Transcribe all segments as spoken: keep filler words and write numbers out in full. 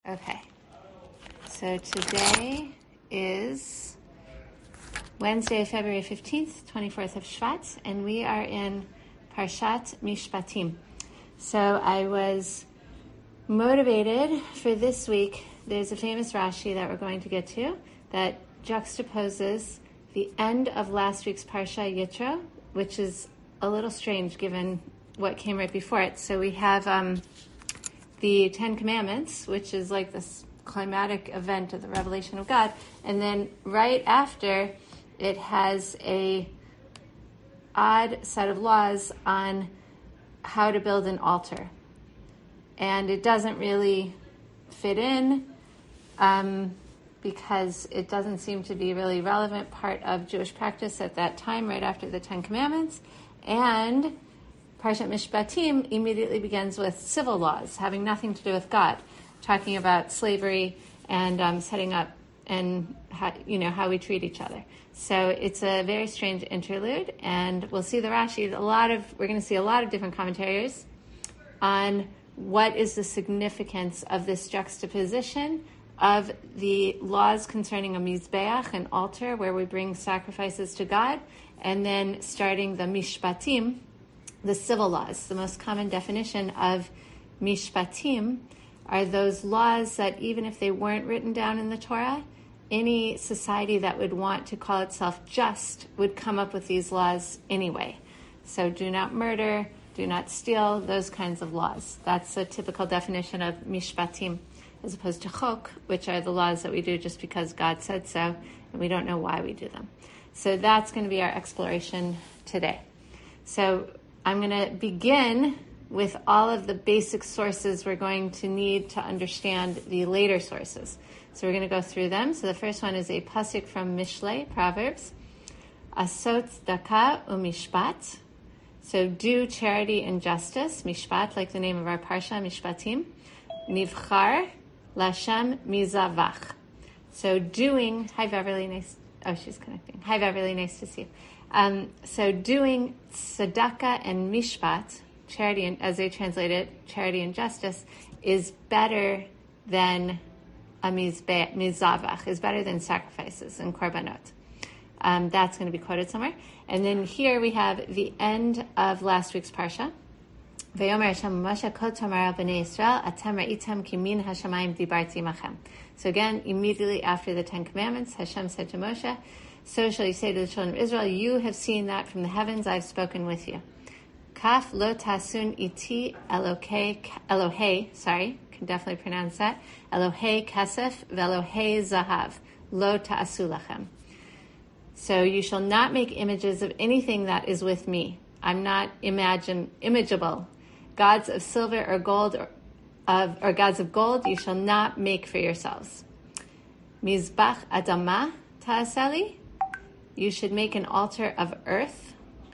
Okay, so today is Wednesday, February fifteenth, twenty-fourth of Shvat, and we are in Parshat Mishpatim. So I was motivated for this week. There's a famous Rashi that we're going to get to that juxtaposes the end of last week's Parsha Yitro, which is a little strange given what came right before it. So we have um, the Ten Commandments, which is like this climatic event of the revelation of God, and then right after it has a odd set of laws on how to build an altar, and it doesn't really fit in um, because it doesn't seem to be a really relevant part of Jewish practice at that time, right after the Ten Commandments. And Parshat Mishpatim immediately begins with civil laws, having nothing to do with God, talking about slavery and um, setting up and how, you know, how we treat each other. So it's a very strange interlude, and we'll see the Rashi. A lot of we're going to see a lot of different commentaries on what is the significance of this juxtaposition of the laws concerning a mizbeach, an altar where we bring sacrifices to God, and then starting the Mishpatim, the civil laws. The most common definition of Mishpatim are those laws that even if they weren't written down in the Torah, any society that would want to call itself just would come up with these laws anyway. So do not murder, do not steal, those kinds of laws. That's a typical definition of Mishpatim, as opposed to Chok, which are the laws that we do just because God said so, and we don't know why we do them. So that's going to be our exploration today. So I'm going to begin with all of the basic sources we're going to need to understand the later sources. So we're going to go through them. So the first one is a pasuk from Mishlei, Proverbs. Asot tzedakah u'mishpat. So do charity and justice. Mishpat, like the name of our parsha, Mishpatim. Nivchar Lashem mizavach. So doing, hi Beverly, nice, oh she's connecting. Hi Beverly, nice to see you. Um, so doing tzedakah and mishpat, charity and, as they translate it, charity and justice, is better than a mizbe, mizavach, is better than sacrifices and korbanot. Um, that's going to be quoted somewhere. And then here we have the end of last week's parsha. V'yomer Hashem Moshe kol tamar al bnei Yisrael atem ra'item ki min hashamayim dibarti imachem. So again, immediately after the Ten Commandments, Hashem said to Moshe, so shall you say to the children of Israel, you have seen that from the heavens, I've spoken with you. Kaf lo tasun iti Elohei, Elohei, sorry, can definitely pronounce that, Elohei kesef ve'Elohei zahav, lo ta'asu lachem. So you shall not make images of anything that is with me. I'm not imagine, imageable. Gods of silver or gold, or, of, or gods of gold, you shall not make for yourselves. Mizbach adama ta'aseli. You should make an altar of earth,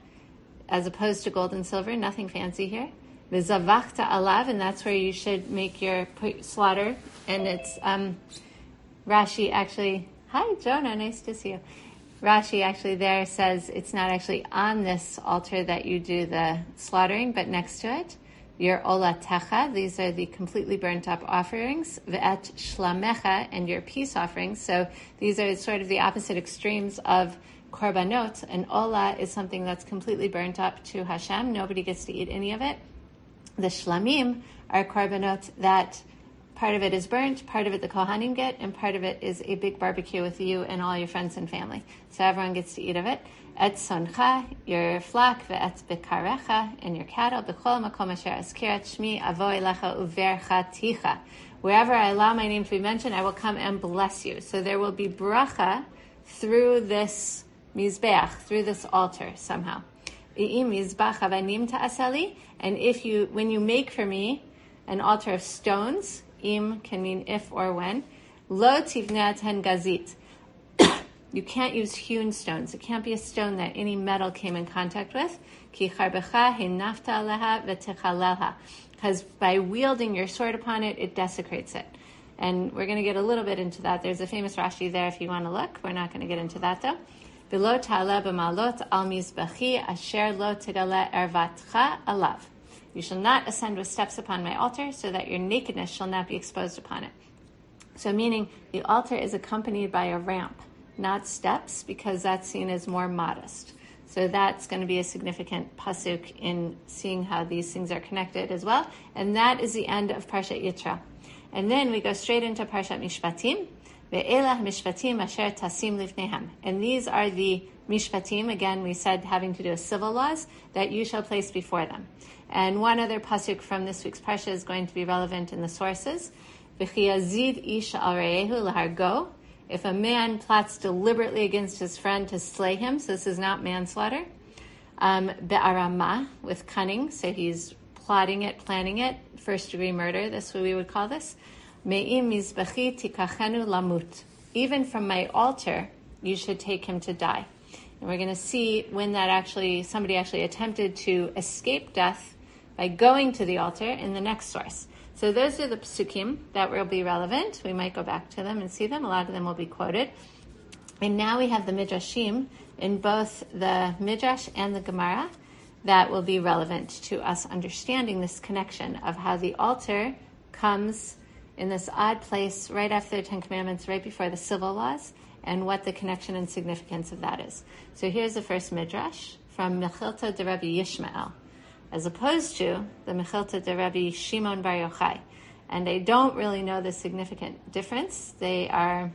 as opposed to gold and silver, nothing fancy here. V'zavachta alav, and that's where you should make your slaughter. And it's, um, Rashi actually, hi Jonah, nice to see you. Rashi actually there says it's not actually on this altar that you do the slaughtering, but next to it. Your olatecha, these are the completely burnt up offerings, ve'et shlamecha, and your peace offerings. So these are sort of the opposite extremes of korbanot. And ola is something that's completely burnt up to Hashem. Nobody gets to eat any of it. The shlamim are korbanot that part of it is burnt, part of it the kohanim get, and part of it is a big barbecue with you and all your friends and family. So everyone gets to eat of it. Et soncha, your flock, ve'et bekarecha, and your cattle, b'chol makom asher azkirat shmi avo elecha uverchaticha. Wherever I allow my name to be mentioned, I will come and bless you. So there will be bracha through this mizbeach, through this altar somehow. I'im mizbach avanim ta'asali, and if you, when you make for me an altar of stones, im can mean if or when, lo tivneh ten gazit. You can't use hewn stones. It can't be a stone that any metal came in contact with. Ki charbecha hinafta aleha v'techalelha. Because by wielding your sword upon it, it desecrates it. And we're going to get a little bit into that. There's a famous Rashi there if you want to look. We're not going to get into that though. V'lo ta'aleh b'malot al mizbechi asher lo tegale ervatcha alav. You shall not ascend with steps upon my altar, so that your nakedness shall not be exposed upon it. So meaning the altar is accompanied by a ramp, not steps, because that's seen as more modest. So that's going to be a significant pasuk in seeing how these things are connected as well. And that is the end of Parshat Yitro. And then we go straight into Parshat Mishpatim. Ve'elah mishpatim asher tasim livnehem. And these are the mishpatim, again, we said having to do with civil laws, that you shall place before them. And one other pasuk from this week's Parsha is going to be relevant in the sources. V'chiyazid ish al re'ehu lahargo. If a man plots deliberately against his friend to slay him, so this is not manslaughter, um, be'arama, with cunning, so he's plotting it, planning it, first degree murder, that's what we would call this. Me'im mizbechi tikachenu lamut. Even from my altar, you should take him to die. And we're going to see when that actually, somebody actually attempted to escape death by going to the altar in the next source. So those are the psukim that will be relevant. We might go back to them and see them. A lot of them will be quoted. And now we have the midrashim in both the midrash and the Gemara that will be relevant to us understanding this connection of how the altar comes in this odd place right after the Ten Commandments, right before the civil laws, and what the connection and significance of that is. So here's the first midrash from Mechilta de Rabbi Yishmael, as opposed to the Mechilta de Rabbi Shimon Bar Yochai. And I don't really know the significant difference. They are,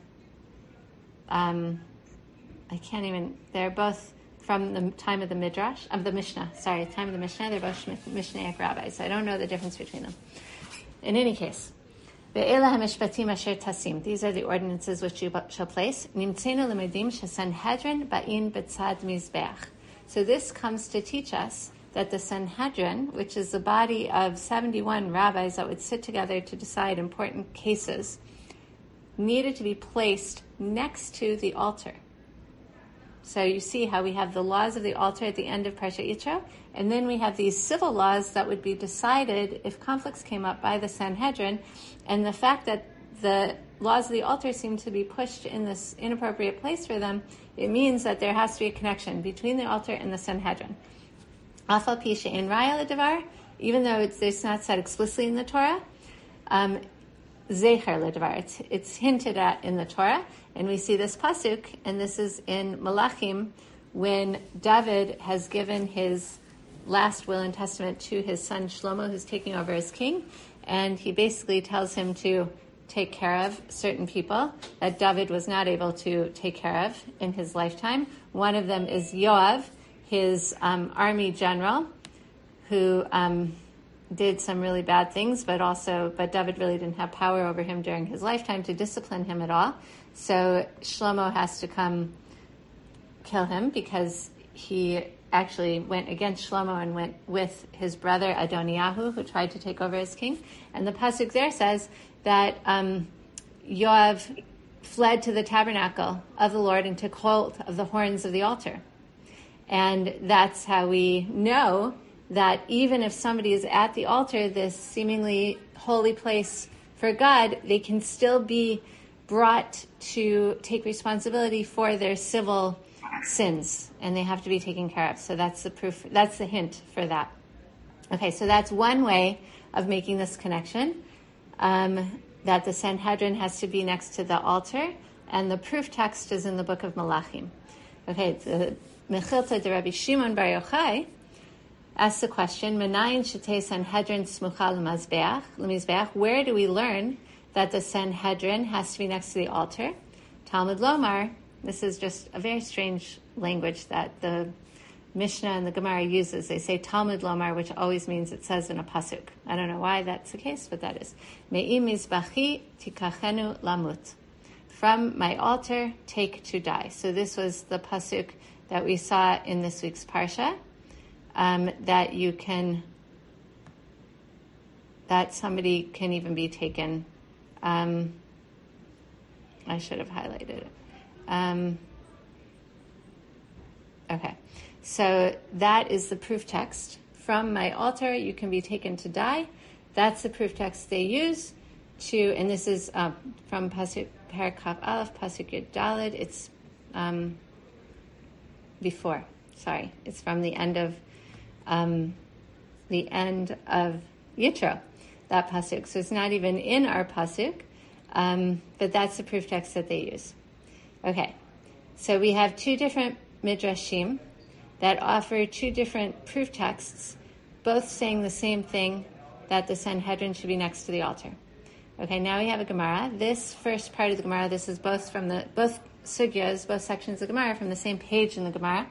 um, I can't even, they're both from the time of the Midrash, of the Mishnah, sorry, time of the Mishnah. They're both Mishnaic rabbis, so I don't know the difference between them. In any case, Ve'elah hamishpatim asher tasim. These are the ordinances which you shall place. Nimtzenu lemedim shesanhedrin ba'in betzad mizbeach. So this comes to teach us that the Sanhedrin, which is the body of seventy-one rabbis that would sit together to decide important cases, needed to be placed next to the altar. So you see how we have the laws of the altar at the end of Parshat Yitro, and then we have these civil laws that would be decided if conflicts came up by the Sanhedrin, and the fact that the laws of the altar seem to be pushed in this inappropriate place for them, it means that there has to be a connection between the altar and the Sanhedrin. Afal pi she'ein raya ledavar, even though it's, it's not said explicitly in the Torah, um, zecher ledavar, it's, it's hinted at in the Torah, and we see this pasuk, and this is in Malachim, when David has given his last will and testament to his son Shlomo, who's taking over as king, and he basically tells him to take care of certain people that David was not able to take care of in his lifetime. One of them is Yoav, his um, army general, who um, did some really bad things, but also, but David really didn't have power over him during his lifetime to discipline him at all. So Shlomo has to come kill him because he actually went against Shlomo and went with his brother Adoniyahu, who tried to take over as king. And the pasuk there says that um, Yoav fled to the tabernacle of the Lord and took hold of the horns of the altar. And that's how we know that even if somebody is at the altar, this seemingly holy place for God, they can still be brought to take responsibility for their civil sins, and they have to be taken care of. So that's the proof, that's the hint for that. Okay, so that's one way of making this connection, um, that the Sanhedrin has to be next to the altar, and the proof text is in the book of Malachim. Okay, the Mechilta de Rabbi Shimon Bar Yochai asks the question, Menayin shetei Sanhedrin smucha lemizbeach, where do we learn that the Sanhedrin has to be next to the altar? Talmud Lomar, this is just a very strange language that the Mishnah and the Gemara uses. They say Talmud Lomar, which always means it says in a pasuk. I don't know why that's the case, but that is. Me'im mizbachi tikachenu lamut. From my altar, take to die. So this was the pasuk that we saw in this week's Parsha, um, that you can, that somebody can even be taken. Um, I should have highlighted it. Um, okay, so that is the proof text. From my altar, you can be taken to die. That's the proof text they use to, and this is um, from Pasuk Parakaf Aleph, Pasuk Yud Daled. It's um, before. Sorry, it's from the end of um, the end of Yitro. That pasuk. So it's not even in our pasuk. Um, but that's the proof text that they use. Okay, so we have two different midrashim that offer two different proof texts, both saying the same thing, that the Sanhedrin should be next to the altar. Okay, now we have a Gemara. This first part of the Gemara, this is both from the both sugyas, both sections of the Gemara from the same page in the Gemara.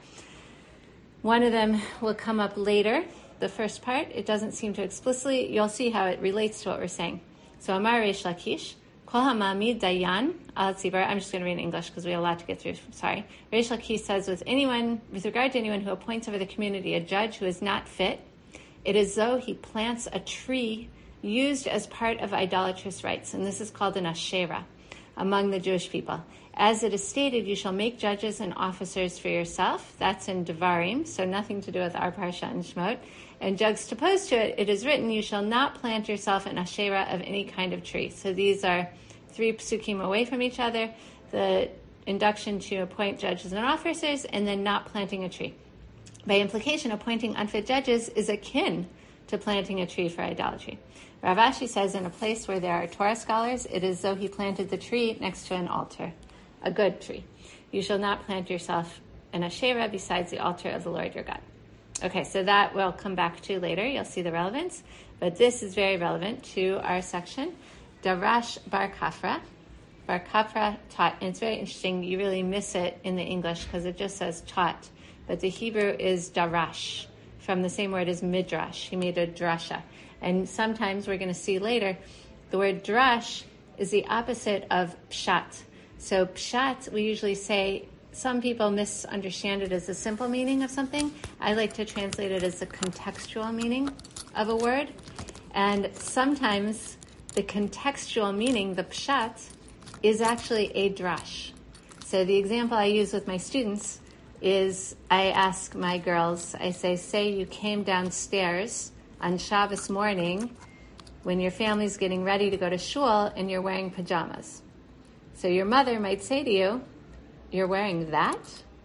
One of them will come up later. The first part, it doesn't seem to explicitly. You'll see how it relates to what we're saying. So Amar Reish Lakish, Kol Hamamid Dayan Al Tzibar. I'm just going to read in English because we have a lot to get through. Sorry. Reish Lakish says, with anyone, with regard to anyone who appoints over the community a judge who is not fit, it is though he plants a tree used as part of idolatrous rites, and this is called an Asherah among the Jewish people. As it is stated, you shall make judges and officers for yourself. That's in Devarim, so nothing to do with our Parsha and Shemot. And juxtaposed to it, it is written, you shall not plant yourself an Asherah of any kind of tree. So these are three psukim away from each other, the induction to appoint judges and officers, and then not planting a tree. By implication, appointing unfit judges is akin to planting a tree for idolatry. Rav Ashi says, in a place where there are Torah scholars, it is as though he planted the tree next to an altar, a good tree. You shall not plant yourself an Asherah besides the altar of the Lord your God. Okay, so that we'll come back to later. You'll see the relevance. But this is very relevant to our section. Darash Bar Kafra. Bar Kafra taught, and it's very interesting. You really miss it in the English because it just says taught. But the Hebrew is darash, from the same word as midrash. He made a drasha. And sometimes we're going to see later, the word drash is the opposite of pshat. So pshat, we usually say, some people misunderstand it as the simple meaning of something. I like to translate it as the contextual meaning of a word. And sometimes the contextual meaning, the pshat, is actually a drash. So the example I use with my students is I ask my girls, I say, say you came downstairs on Shabbos morning when your family's getting ready to go to shul and you're wearing pajamas. So your mother might say to you, you're wearing that?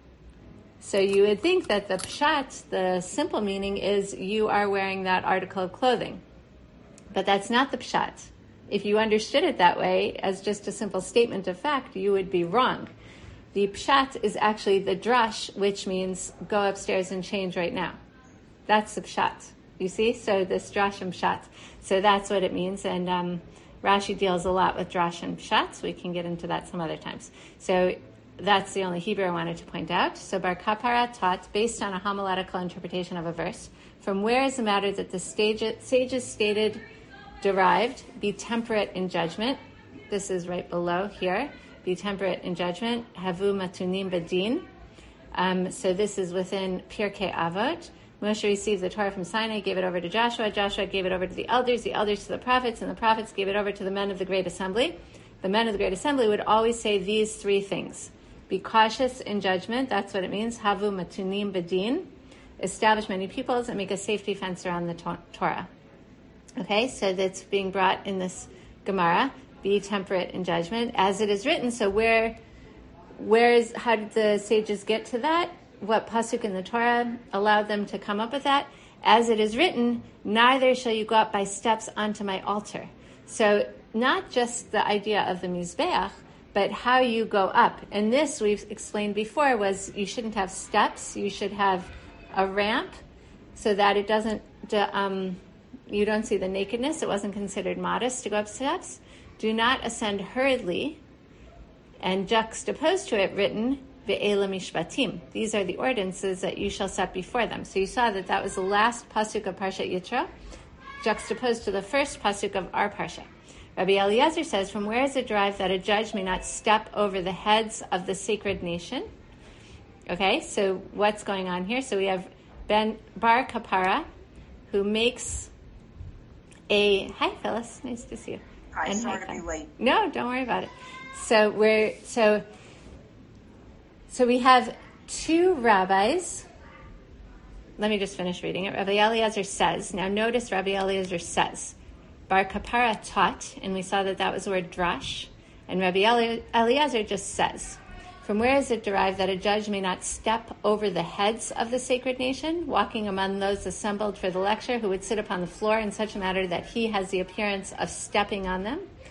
So you would think that the pshat, the simple meaning, is you are wearing that article of clothing. But that's not the pshat. If you understood it that way, as just a simple statement of fact, you would be wrong. The pshat is actually the drash, which means go upstairs and change right now. That's the pshat. You see? So this drash and pshat. So that's what it means. And um, Rashi deals a lot with drash and pshat, so we can get into that some other times. So that's the only Hebrew I wanted to point out. So Bar Kapara taught, based on a homiletical interpretation of a verse, from where is the matter that the sages stated derived, be temperate in judgment. This is right below here. Be temperate in judgment. Havu matunim badin. Um, so this is within Pirkei Avot. Moshe received the Torah from Sinai, gave it over to Joshua. Joshua gave it over to the elders, the elders to the prophets, and the prophets gave it over to the men of the Great Assembly. The men of the Great Assembly would always say these three things. Be cautious in judgment. That's what it means. Havu matunim badin. Establish many peoples and make a safety fence around the to- Torah. Okay, so that's being brought in this Gemara. Be temperate in judgment, as it is written. So where, where is, how did the sages get to that? What pasuk in the Torah allowed them to come up with that? As it is written, neither shall you go up by steps onto my altar. So not just the idea of the mizbeach, but how you go up. And this, we've explained before, was you shouldn't have steps. You should have a ramp so that it doesn't, um, you don't see the nakedness. It wasn't considered modest to go up steps. Do not ascend hurriedly, and juxtaposed to it written, Ve'ela mishpatim. These are the ordinances that you shall set before them. So you saw that that was the last pasuk of Parshat Yitro, juxtaposed to the first pasuk of our Parsha. Rabbi Eliezer says, from where is it derived that a judge may not step over the heads of the sacred nation? Okay, so what's going on here? So we have Ben Bar Kapara, who makes a, hi Phyllis, nice to see you. Hi, and sorry to be late. No, don't worry about it. So we're, so, so we have two rabbis. Let me just finish reading it. Rabbi Eliezer says, now notice Rabbi Eliezer says, Bar Kapara taught, and we saw that that was the word drash, and Rabbi Eliezer just says, from where is it derived that a judge may not step over the heads of the sacred nation, walking among those assembled for the lecture, who would sit upon the floor in such a manner that he has the appearance of stepping on them?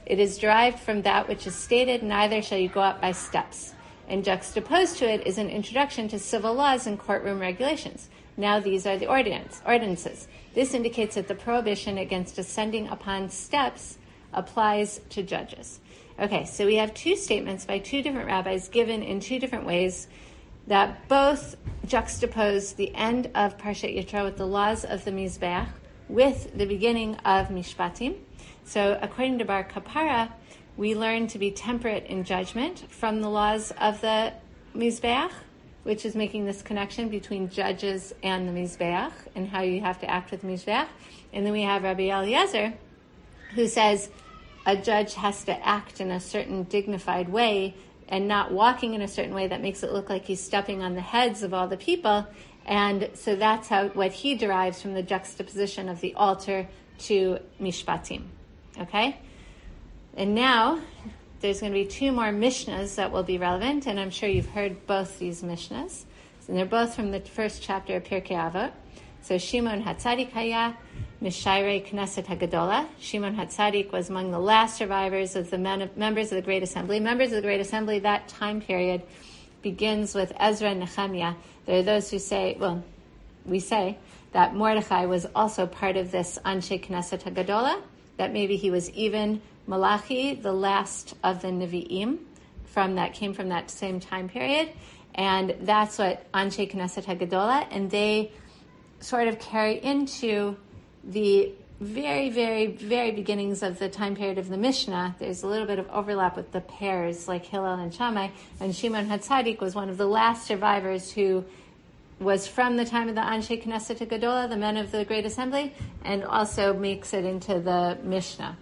It is derived from that which is stated, neither shall you go up by steps. And juxtaposed to it is an introduction to civil laws and courtroom regulations. Now these are the ordinance, ordinances. This indicates that the prohibition against ascending upon steps applies to judges. Okay, so we have two statements by two different rabbis given in two different ways that both juxtapose the end of Parshat Yitro with the laws of the Mizbeach with the beginning of Mishpatim. So according to Bar Kapara, we learn to be temperate in judgment from the laws of the Mizbeach, which is making this connection between judges and the Mizbeach and how you have to act with the Mizbeach. And then we have Rabbi Eliezer, who says a judge has to act in a certain dignified way and not walking in a certain way that makes it look like he's stepping on the heads of all the people. And so that's how what he derives from the juxtaposition of the altar to Mishpatim. Okay? And now there's going to be two more Mishnahs that will be relevant, and I'm sure you've heard both these Mishnahs. And they're both from the first chapter of Pirkei Avot. So Shimon HaTzadik Haya, Mishayrei Knesset HaGadola. Shimon HaTzadik was among the last survivors of the men of, members of the Great Assembly. Members of the Great Assembly, that time period begins with Ezra and Nehemiah. There are those who say, well, we say that Mordechai was also part of this Anshe Knesset HaGadola, that maybe he was even Malachi, the last of the Nevi'im, from that came from that same time period. And that's what Anshe Knesset HaGadola, and they sort of carry into the very, very, very beginnings of the time period of the Mishnah. There's a little bit of overlap with the pairs like Hillel and Shammai, and Shimon HaTzadik was one of the last survivors who was from the time of the Anshe Knesset HaGadola, the men of the Great Assembly, and also makes it into the Mishnah.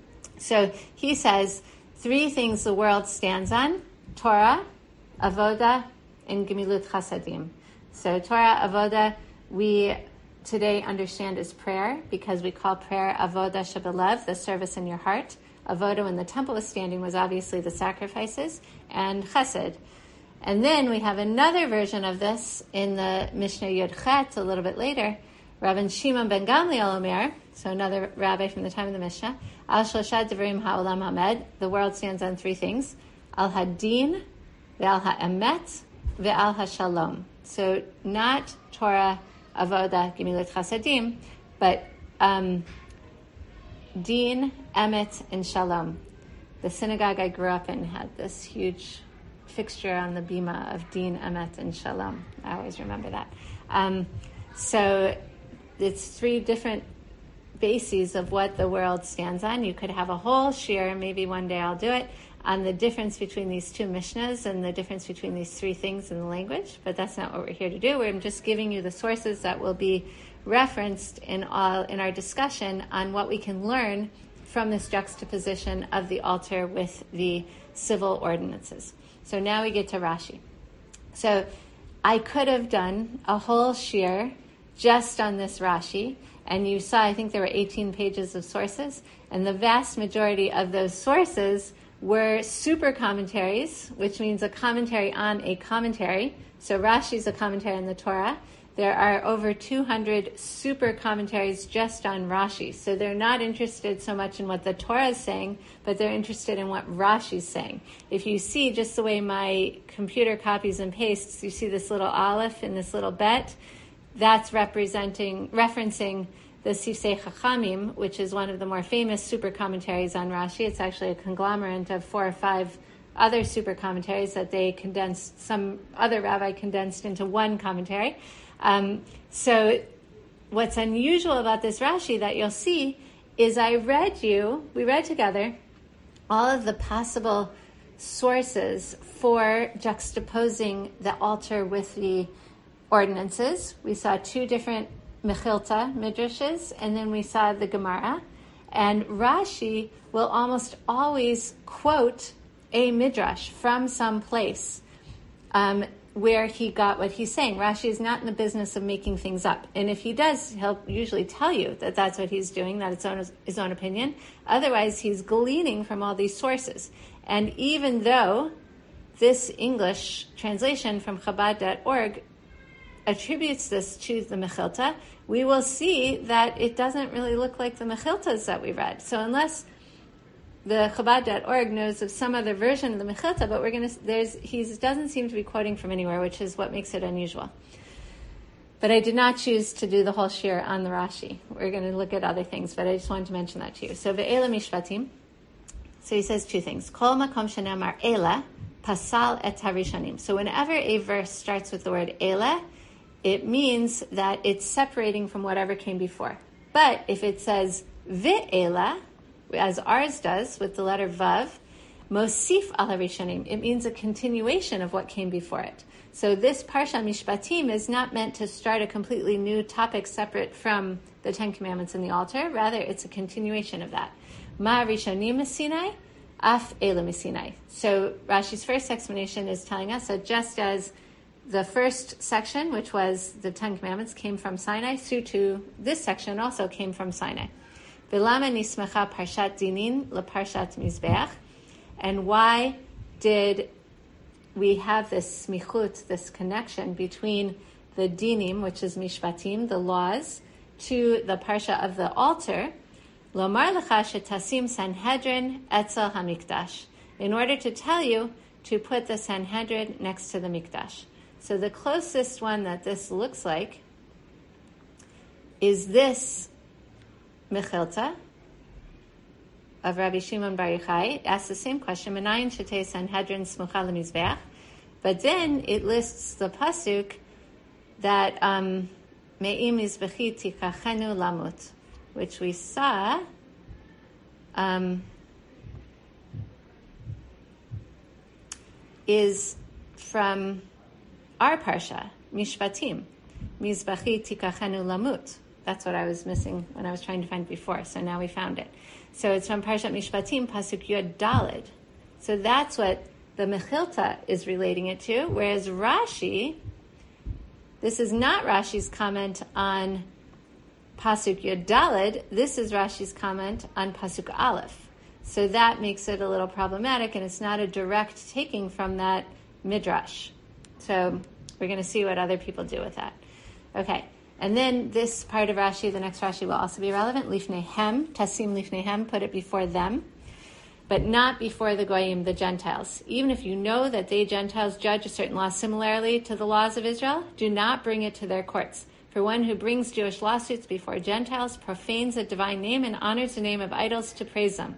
So he says, three things the world stands on: Torah, Avoda, and Gemilut Chasadim. So Torah, Avoda, we today understand as prayer, because we call prayer Avoda Shebelev, the service in your heart. Avoda, when the temple was standing, was obviously the sacrifices, and Chesed. And then we have another version of this in the Mishnah Yud Chet, a little bit later. Rabbi Shimon ben Gamliel Omer, so another rabbi from the time of the Mishnah, Al Shloshad Devrim Ha'olam Hamed, the world stands on three things: Al Hadin, Ve'al Ha'emet, Ve'al Ha'shalom. So not Torah, Avoda, Gemilut Chasadim, but um, Din, Emet, and Shalom. The synagogue I grew up in had this huge fixture on the bima of Din, Emet, and Shalom. I always remember that. Um, so it's three different bases of what the world stands on. You could have a whole shiur, maybe one day I'll do it, on the difference between these two Mishnahs and the difference between these three things in the language, but that's not what we're here to do. I'm just giving you the sources that will be referenced in all in our discussion on what we can learn from this juxtaposition of the altar with the civil ordinances. So now we get to Rashi. So I could have done a whole shiur just on this Rashi, and you saw, I think there were eighteen pages of sources, and the vast majority of those sources were super commentaries, which means a commentary on a commentary. So Rashi is a commentary on the Torah. There are over two hundred super commentaries just on Rashi. So they're not interested so much in what the Torah is saying, but they're interested in what Rashi is saying. If you see just the way my computer copies and pastes, you see this little aleph and this little bet, that's representing, referencing the Sifsei Chachamim, which is one of the more famous super commentaries on Rashi. It's actually a conglomerate of four or five other super commentaries that they condensed, some other rabbi condensed into one commentary. Um, so what's unusual about this Rashi that you'll see is I read you, we read together all of the possible sources for juxtaposing the altar with the ordinances. We saw two different Mechilta midrashes, and then we saw the Gemara. And Rashi will almost always quote a midrash from some place um, where he got what he's saying. Rashi is not in the business of making things up. And if he does, he'll usually tell you that that's what he's doing, that it's own, his own opinion. Otherwise, he's gleaning from all these sources. And even though this English translation from Chabad dot org attributes this to the Mechilta, we will see that it doesn't really look like the Mechiltas that we read. So unless the Chabad dot org knows of some other version of the Mechilta, but we're going to, there's, he doesn't seem to be quoting from anywhere, which is what makes it unusual. But I did not choose to do the whole shir on the Rashi. We're going to look at other things, but I just wanted to mention that to you. So, Ve'ela Mishpatim. So he says two things. Kol makom shenamar ela, pasal et harishanim. So whenever a verse starts with the word ela, it means that it's separating from whatever came before. But if it says ve'ela, as ours does with the letter vav, mosif al harishanim, it means a continuation of what came before it. So this Parsha Mishpatim is not meant to start a completely new topic separate from the Ten Commandments and the altar. Rather, it's a continuation of that. Ma rishonim misinai, af ela misinai. So Rashi's first explanation is telling us that just as the first section, which was the Ten Commandments, came from Sinai, so too this section also came from Sinai. V'lama nismecha parshat dinin leparshat mizbeach. And why did we have this smichut, this connection between the dinim, which is mishpatim, the laws, to the parsha of the altar? Lomar lecha shetasim Sanhedrin etzel hamikdash. In order to tell you to put the Sanhedrin next to the mikdash. So the closest one that this looks like is this Mechilta of Rabbi Shimon Bar Yochai. It asks the same question, Menayin shetei Sanhedrin smucha lemizbeach. But then it lists the pasuk that um, Me'im mizbechi tikachenu lamut, which we saw um, is from our parsha, Mishpatim, Mizbechi tikachenu lamut. That's what I was missing when I was trying to find it before, so now we found it. So it's from Parshat Mishpatim, Pasuk Yod Daled. So that's what the Mechilta is relating it to, whereas Rashi, this is not Rashi's comment on Pasuk Yod Daled, this is Rashi's comment on Pasuk Aleph. So that makes it a little problematic, and it's not a direct taking from that Midrash. So we're going to see what other people do with that. Okay. And then this part of Rashi, the next Rashi, will also be relevant. Lifnehem, tasim lifnehem, put it before them, but not before the goyim, the Gentiles. Even if you know that they, Gentiles, judge a certain law similarly to the laws of Israel, do not bring it to their courts. For one who brings Jewish lawsuits before Gentiles profanes a divine name and honors the name of idols to praise them.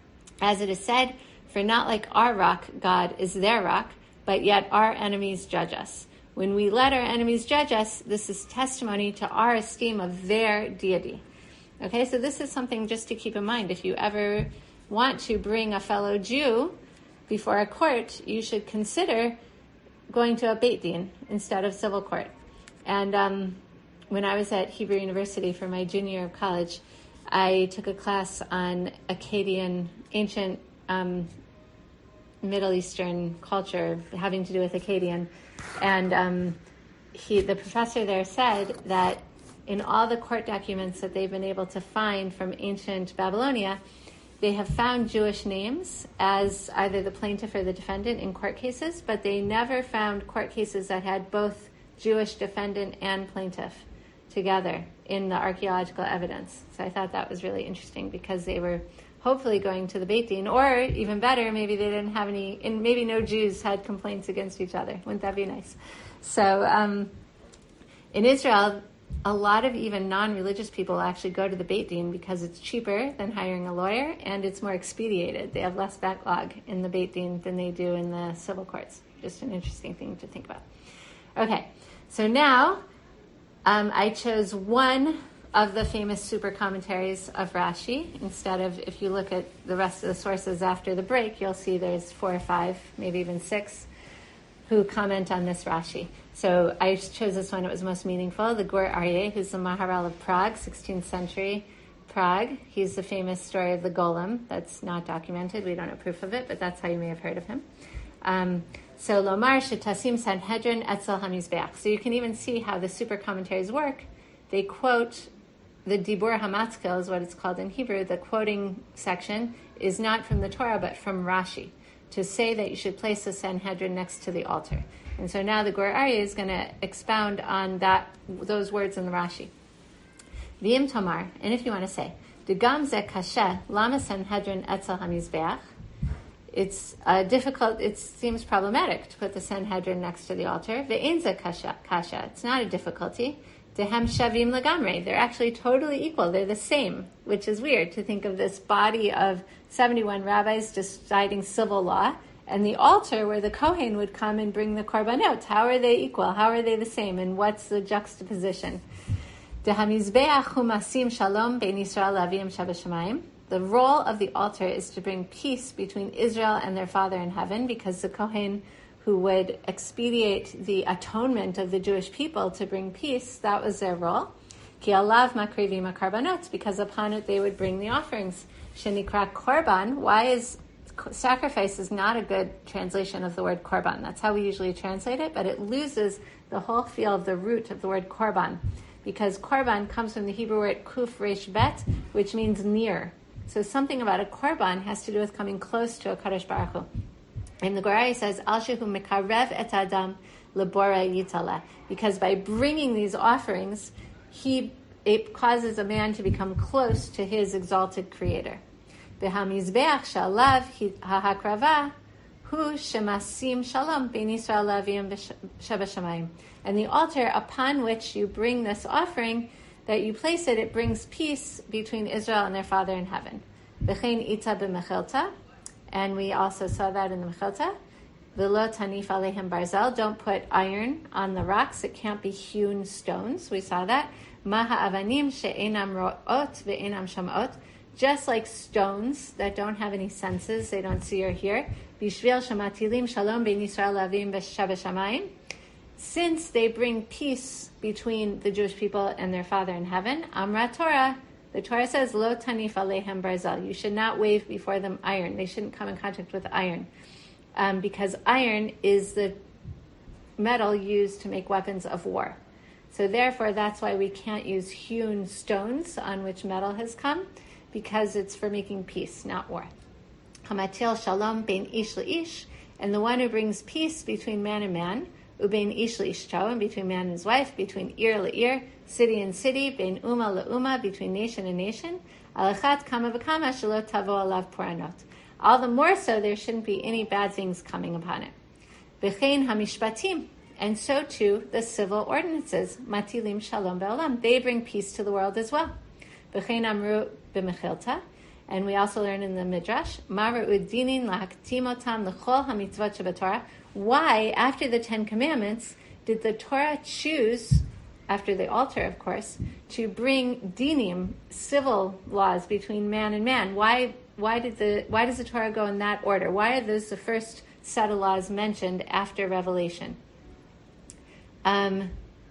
As it is said, for not like our rock, God is their rock, but yet our enemies judge us. When we let our enemies judge us, this is testimony to our esteem of their deity. Okay, so this is something just to keep in mind. If you ever want to bring a fellow Jew before a court, you should consider going to a Beit Din instead of civil court. And um, when I was at Hebrew University for my junior year of college, I took a class on Akkadian, ancient um, Middle Eastern culture having to do with Akkadian. And um, he, the professor there said that in all the court documents that they've been able to find from ancient Babylonia, they have found Jewish names as either the plaintiff or the defendant in court cases, but they never found court cases that had both Jewish defendant and plaintiff together in the archaeological evidence. So I thought that was really interesting because they were hopefully going to the Beit Din, or even better, maybe they didn't have any, and maybe no Jews had complaints against each other. Wouldn't that be nice? So um, in Israel, a lot of even non-religious people actually go to the Beit Din because it's cheaper than hiring a lawyer and it's more expedited. They have less backlog in the Beit Din than they do in the civil courts. Just an interesting thing to think about. Okay, so now um, I chose one of the famous super commentaries of Rashi. Instead of, if you look at the rest of the sources after the break, you'll see there's four or five, maybe even six, who comment on this Rashi. So I chose this one, it was most meaningful. The Gur Aryeh, who's the Maharal of Prague, sixteenth century Prague. He's the famous story of the Golem. That's not documented, we don't have proof of it, but that's how you may have heard of him. Um, so Lomar Shetasim Sanhedrin Etzel HaMizbeach. So you can even see how the super commentaries work. They quote the Dibur HaMatzkel is what it's called in Hebrew. The quoting section is not from the Torah, but from Rashi, to say that you should place the Sanhedrin next to the altar. And so now the Gur Aryeh is going to expound on that, those words in the Rashi. V'im Tomar, and if you want to say, Degam ze kasha lama Sanhedrin etzel hamizbeach. It's uh, difficult. It seems problematic to put the Sanhedrin next to the altar. Ve'ein ze kasha kasha. It's not a difficulty. Dehem shavim lagamre. They're actually totally equal. They're the same, which is weird to think of this body of seventy-one rabbis deciding civil law, and the altar where the Kohen would come and bring the korbanot. How are they equal? How are they the same? And what's the juxtaposition? Dehamizbeach humasim shalom bein Yisrael lavim shabashamayim. The role of the altar is to bring peace between Israel and their Father in heaven, because the Kohen who would expedite the atonement of the Jewish people to bring peace, that was their role. Ki alav makrivim hakarbanot, because upon it they would bring the offerings. Shenikra korban. Why is sacrifice is not a good translation of the word korban? That's how we usually translate it, but it loses the whole feel of the root of the word korban, because korban comes from the Hebrew word kuf resh bet, which means near. So something about a korban has to do with coming close to a Kadosh Baruch Hu. And the Gemara says, Al shehu mekarev et adam lebora yitala, because by bringing these offerings, he it causes a man to become close to his exalted Creator. V'hamizbeach shalav hahakrava hu shemasim shalom bein Yisrael lavim v'shabashamayim. And the altar upon which you bring this offering, that you place it, it brings peace between Israel and their Father in heaven. V'chein ita b'mechelta, and we also saw that in the mechelta. V'lo tanif alehem barzel, don't put iron on the rocks, it can't be hewn stones. We saw that. Maha avanim she'enam ro'ot ve'enam sham'ot, just like stones that don't have any senses, they don't see or hear. Bishvil shamatilim shalom bein Yisrael lavim v'shabashamayim, since they bring peace between the Jewish people and their Father in heaven. Amra Torah, the Torah says, Lo tanif alehem barzel, you should not wave before them iron. They shouldn't come in contact with iron. Um, because iron is the metal used to make weapons of war. So therefore, that's why we can't use hewn stones on which metal has come, because it's for making peace, not war. Hamatil shalom bein ish leish, and the one who brings peace between man and man, ubein ish leishto, and between man and his wife, between ear leir, city and city, bein uma leuma, between nation and nation, alachat kama v'kama shelo tavo alav poranot. All the more so, there shouldn't be any bad things coming upon it. V'chein hamishpatim, and so too the civil ordinances, matilim shalom be'olam, they bring peace to the world as well. V'chein amru b'mechilta, and we also learn in the Midrash, Maru udinin lahaktimotam l'chol hamitzvot shebatorah. Why, after the Ten Commandments, did the Torah choose, after the altar, of course, to bring dinim, civil laws between man and man? Why? Why did the? Why does the Torah go in that order? Why are those the first set of laws mentioned after Revelation? Um,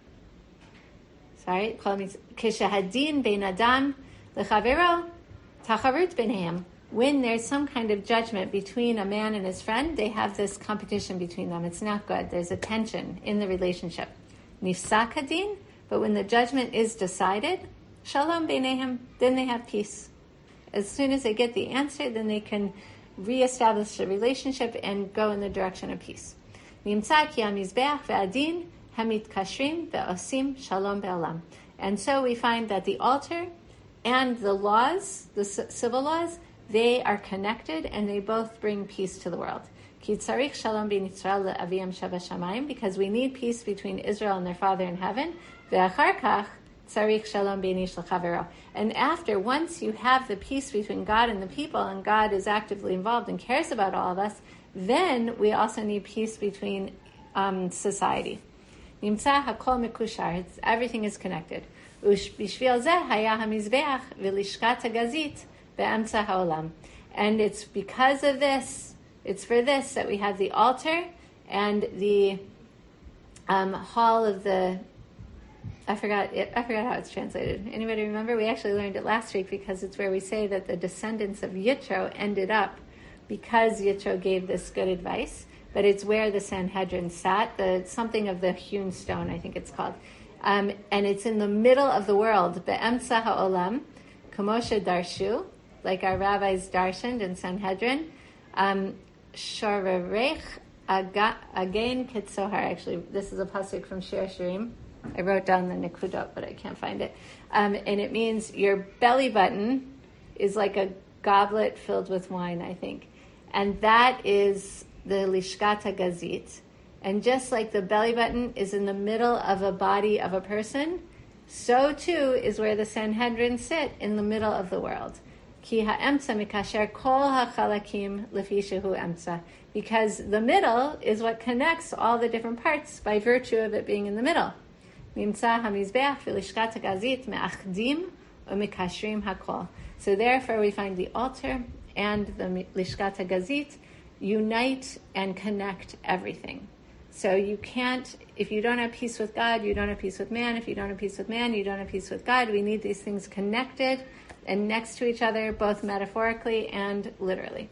sorry, kishahadin bein adam lechavero tacharut b'neihem. When there's some kind of judgment between a man and his friend, they have this competition between them. It's not good. There's a tension in the relationship. Nifsak hadin, but when the judgment is decided, shalom b'neihem, then they have peace. As soon as they get the answer, then they can reestablish the relationship and go in the direction of peace. Nimtza ki hamizbeach ve'adin hamitkashrim ve'osim shalom be'olam. And so we find that the altar and the laws, the civil laws, they are connected and they both bring peace to the world. Ki tzarich shalom bein Yisrael le'aviyam shabashamayim, because we need peace between Israel and their Father in heaven. Ve'achar kach tzarich shalom bein ish l'chavero. And after, once you have the peace between God and the people, and God is actively involved and cares about all of us, then we also need peace between um, society. Nimtza hakol mekushar. Everything is connected. Bishvil zeh haya hamizbeach v'lishkat hagazit be'emtza ha'olam. And it's because of this, it's for this that we have the altar and the um, hall of the. I forgot. It, I forgot how it's translated. Anybody remember? We actually learned it last week because it's where we say that the descendants of Yitro ended up because Yitro gave this good advice. But it's where the Sanhedrin sat. The something of the hewn stone, I think it's called, um, and it's in the middle of the world. Be'emtza ha'olam, kamosha darshu, like our rabbis darshaned in Sanhedrin. Um, Shorarech again kitzohar. Actually, this is a pasuk from Shir Shirim. I wrote down the Nikudot, but I can't find it. Um, and it means your belly button is like a goblet filled with wine, I think. And that is the Lishkat HaGazit. And just like the belly button is in the middle of a body of a person, so too is where the Sanhedrin sit, in the middle of the world. Ki ha'emtza mikasher kol ha'chalakim lefi shehu emtza. Because the middle is what connects all the different parts by virtue of it being in the middle. Nimtza hamizbeach v'lishkat hagazit me'achdim u'mikashrim hakol. So therefore we find the altar and the lishkat hagazit unite and connect everything. So you can't, if you don't have peace with God, you don't have peace with man. If you don't have peace with man, you don't have peace with God. We need these things connected and next to each other, both metaphorically and literally.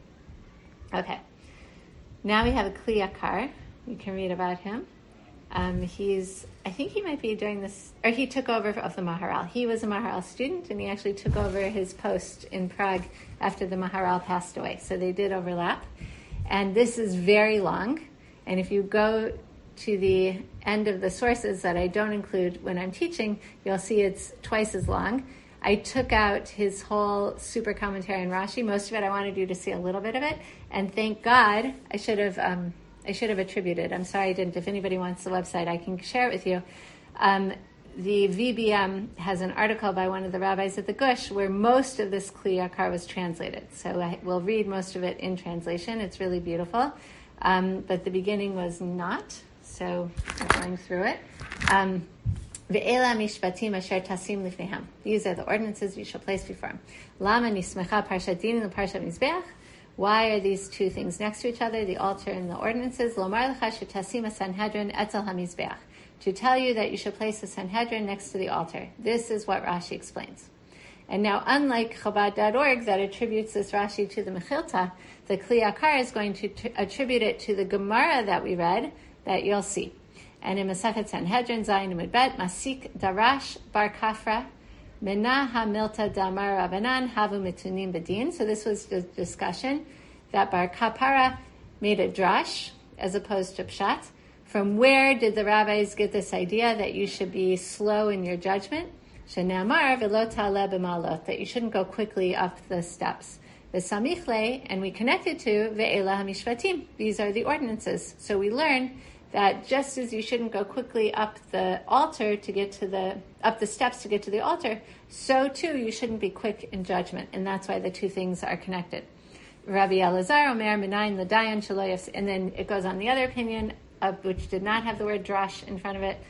Okay. Now we have a Kli Yakar. You can read about him. Um, he's, I think he might be doing this, or he took over of the Maharal. He was a Maharal student, and he actually took over his post in Prague after the Maharal passed away. So they did overlap. And this is very long. And if you go to the end of the sources that I don't include when I'm teaching, you'll see it's twice as long. I took out his whole super commentary on Rashi. Most of it I wanted you to see a little bit of it. And thank God, I should have um, I should have attributed. I'm sorry I didn't. If anybody wants the website, I can share it with you. Um, the V B M has an article by one of the rabbis at the Gush where most of this Kli Yakar was translated. So I will read most of it in translation. It's really beautiful. Um, but the beginning was not, so I'm going through it. Um, Ve'ela mishpatim asher tasim lifnehem. These are the ordinances you shall place before him. Lama nismecha parshat din and parshat mizbeach. Why are these two things next to each other, the altar and the ordinances? Lomar lecha shetasim Sanhedrin etzel hamizbeach. To tell you that you should place the Sanhedrin next to the altar. This is what Rashi explains. And now, unlike Chabad dot org that attributes this Rashi to the Mechilta, the Kli Yakar is going to t- attribute it to the Gemara that we read, that you'll see. And in Masechet Sanhedrin, Zayin Amud Masik Darash Bar Kafra, Mena HaMilta Damar Rabbanan Havu Mitunim Bedin. So this was the discussion that Bar Kapara made a drash as opposed to pshat. From where did the rabbis get this idea that you should be slow in your judgment? Shenamar v'lo ta'aleh b'malot, that you shouldn't go quickly up the steps. V'samichle, and we connected to ve'ela hamishpatim. These are the ordinances. So we learn that just as you shouldn't go quickly up the altar to get to the, up the steps to get to the altar, so too you shouldn't be quick in judgment. And that's why the two things are connected. Rabbi Elazar Omer Minayin L'dayan Shaloyos, and then it goes on the other opinion, of which did not have the word drash in front of it,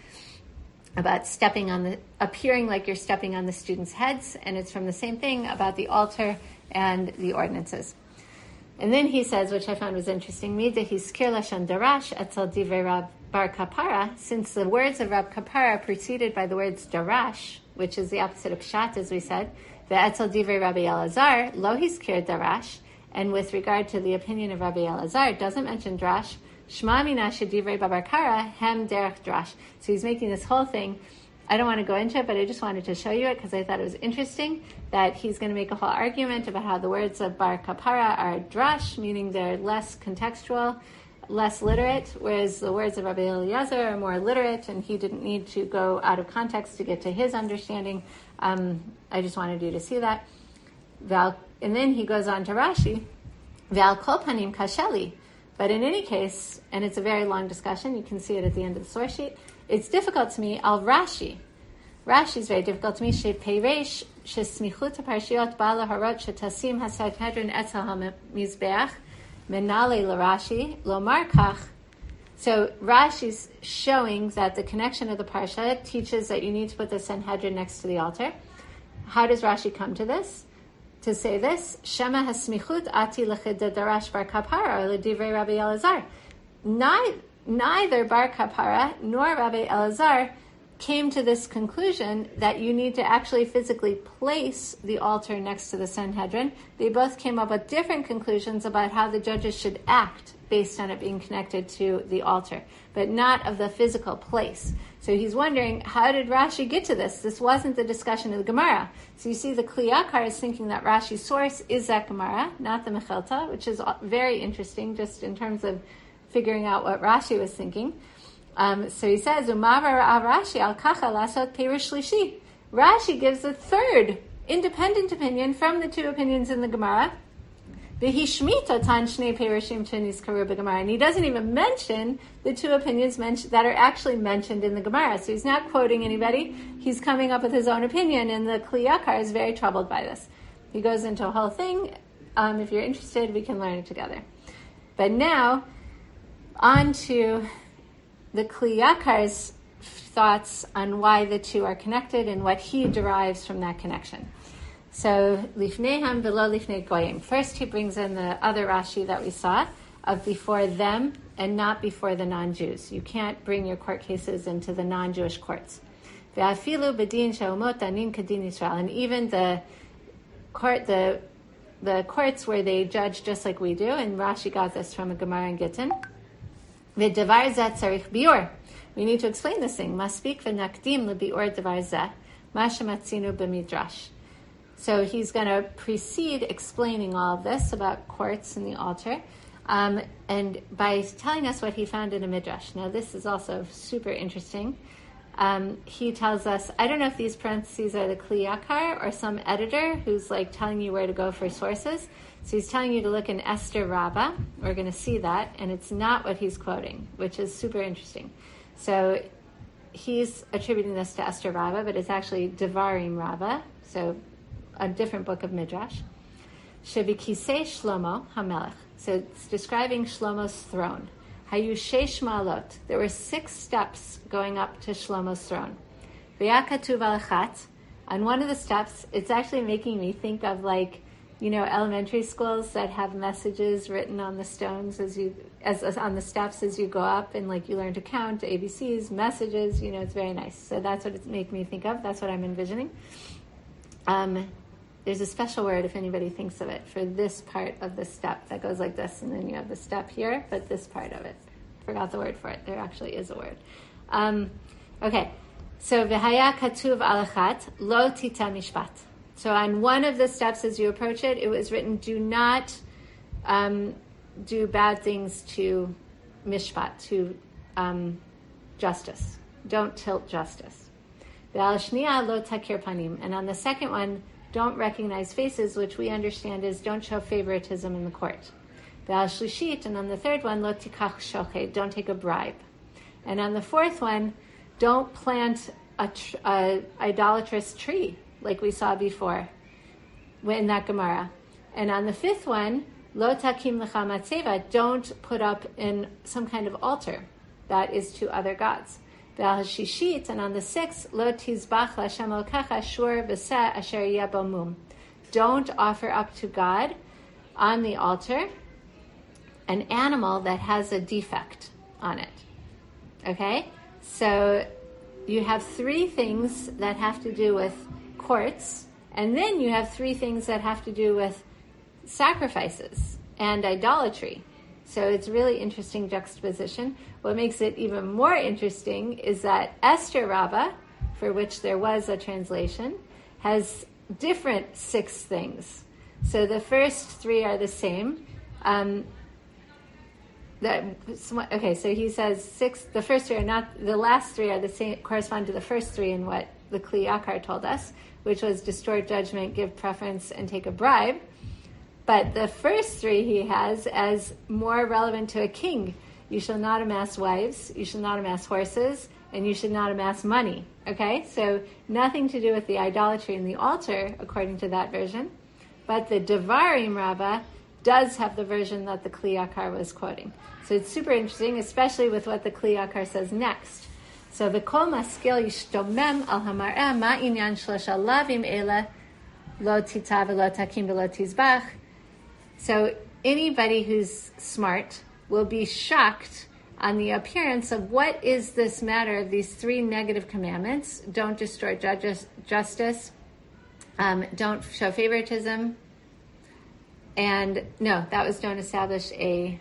about stepping on the, appearing like you're stepping on the students' heads, and it's from the same thing about the altar and the ordinances. And then he says, which I found was interesting, Mida hiskir lashon darash etzel divrei Rab Bar Kapara, since the words of Rab Kapara are preceded by the words darash, which is the opposite of pshat, as we said, the etzel divrei Rabbi Elazar, lo hiskir darash, and with regard to the opinion of Rabbi Elazar, it doesn't mention drash, Shma mina shedivrei Bar Kapara hem derech drash. So he's making this whole thing. I don't want to go into it, but I just wanted to show you it because I thought it was interesting that he's going to make a whole argument about how the words of Bar Kapara are drash, meaning they're less contextual, less literate, whereas the words of Rabbi Eliezer are more literate, and he didn't need to go out of context to get to his understanding. Um, I just wanted you to see that. Val, and then he goes on to Rashi, Val kol panim kasheli. But in any case, and it's a very long discussion, you can see it at the end of the source sheet, it's difficult to me, al Rashi. Rashi is very difficult to me. She peiresh, she smichut parshiot bala harot, she tasim hasanhedrin etzel hamizbeach, menale l'Rashi, lomar kach. So Rashi's showing that the connection of the parsha teaches that you need to put the Sanhedrin next to the altar. How does Rashi come to this? To say this, Shema hasmichut ati l'chidda darash Bar Kapara l'divrei Rabbi Elazar. Neither Bar Kapara nor Rabbi Elazar came to this conclusion that you need to actually physically place the altar next to the Sanhedrin. They both came up with different conclusions about how the judges should act based on it being connected to the altar, but not of the physical place. So he's wondering, how did Rashi get to this? This wasn't the discussion of the Gemara. So you see the Kli Yakar is thinking that Rashi's source is that Gemara, not the Mechilta, which is very interesting just in terms of figuring out what Rashi was thinking. Um, so he says, Umavar Rashi al kacha lasot perush shlishi. Rashi gives a third independent opinion from the two opinions in the Gemara. And he doesn't even mention the two opinions mentioned that are actually mentioned in the Gemara. So he's not quoting anybody. He's coming up with his own opinion, and the Kli Yakar is very troubled by this. He goes into a whole thing. Um, if you're interested, we can learn it together. But now, on to the Kli Yakar's thoughts on why the two are connected and what he derives from that connection. So, lifneihem v'lo lifnei goyim. First, he brings in the other Rashi that we saw of before them and not before the non-Jews. You can't bring your court cases into the non-Jewish courts. Ve'afilu b'din she'omot danin kadin Yisrael. And even the court, the the courts where they judge just like we do, and Rashi got this from a Gemara in Gittin. V'davar zeh tzarich biur. We need to explain this thing. Maspik v'nakdim lebiur davar zeh ma shematzinu b'midrash. So he's going to precede explaining all of this about courts and the altar, um, and by telling us what he found in a midrash. Now this is also super interesting. Um, he tells us, I don't know if these parentheses are the Kli Yakar or some editor who's like telling you where to go for sources. So he's telling you to look in Esther Rabbah. We're going to see that, and it's not what he's quoting, which is super interesting. So he's attributing this to Esther Rabbah, but it's actually Devarim Rabbah. So a different book of Midrash. Shebikisei Shlomo HaMelech. So it's describing Shlomo's throne. Hayu sheish ma'alot. There were six steps going up to Shlomo's throne. V'yakatuv alachat. On one of the steps, it's actually making me think of like, you know, elementary schools that have messages written on the stones as you, as, as on the steps as you go up, and like you learn to count A B Cs, messages. You know, it's very nice. So that's what it's making me think of. That's what I'm envisioning. Um, There's a special word, if anybody thinks of it, for this part of the step that goes like this, and then you have the step here, but this part of it. Forgot the word for it. There actually is a word. Um, okay, so v'haya katuv alachat lo tita mishpat. So on one of the steps as you approach it, it was written, do not um, do bad things to mishpat, to um, justice. Don't tilt justice. V'al shniya lo takir panim. And on the second one, don't recognize faces, which we understand is don't show favoritism in the court. V'al shlishit, and on the third one, lo tikach shochet, don't take a bribe. And on the fourth one, don't plant a, tr- a idolatrous tree, like we saw before in that Gemara. And on the fifth one, lo takim lecha matzeva, don't put up in some kind of altar that is to other gods. Shishit, and on the sixth, lo tizbach l'Hashem Elokecha shur v'seh asher yeh bo mum. Don't offer up to God on the altar an animal that has a defect on it. Okay? So you have three things that have to do with courts, and then you have three things that have to do with sacrifices and idolatry. So it's really interesting juxtaposition. What makes it even more interesting is that Esther Rabbah, for which there was a translation, has different six things. So the first three are the same. Um, that, okay, so he says six. The first three are not. The last three are the same. Correspond to the first three in what the Kli Yakar told us, which was distort judgment, give preference, and take a bribe. But the first three he has as more relevant to a king. You shall not amass wives, you shall not amass horses, and you should not amass money. Okay? So nothing to do with the idolatry in the altar, according to that version. But the Devarim Rabbah does have the version that the Kli Yakar was quoting. So it's super interesting, especially with what the Kli Yakar says next. So v'kol maskil yishtomem al hamar'eh ma inyan shlosha lavim ele lo tita v'lo takim v'lo tizbach. So anybody who's smart will be shocked on the appearance of what is this matter of these three negative commandments. Don't distort judges, justice, um, don't show favoritism, and no, that was don't establish a